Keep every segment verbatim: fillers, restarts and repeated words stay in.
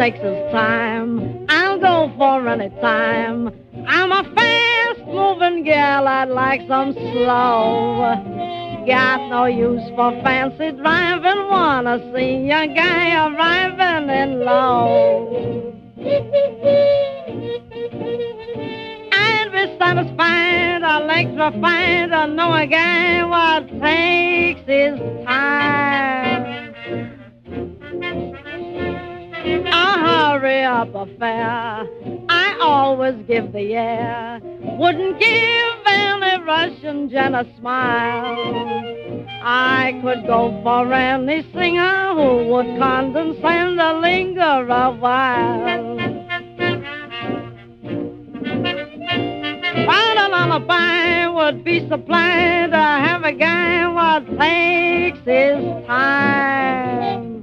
takes his time, I'll go for any time. I'm a fast-moving gal, I'd like some slow. Got no use for fancy driving, wanna see a guy arriving in low. I'd be satisfied, electrified, to know a guy what takes his time. A hurry-up affair, I always give the air. Wouldn't give any Russian gent a smile. I could go for any singer who would condescend to linger a while. But a lullaby would be supplied to have a guy what takes his time.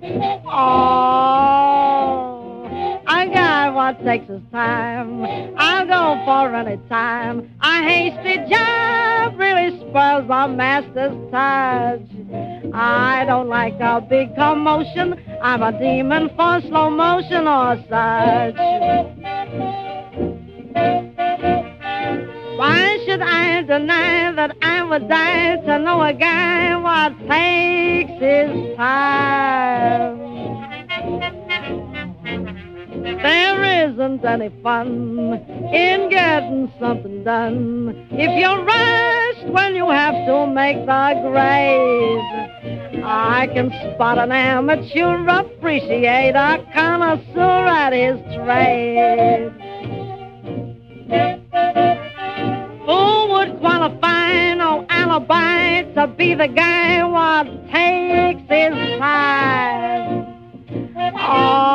Oh, a guy what takes his time, I'll go for any time. A hasty job really spoils a master's touch. I don't like a big commotion, I'm a demon for slow motion or such. Why should I deny that I would die to know a guy what takes his time? There isn't any fun in getting something done if you're rushed when you have to make the grade. I can spot an amateur, appreciate a connoisseur at his trade. Who would qualify, no alibi, to be the guy what takes his time? Oh,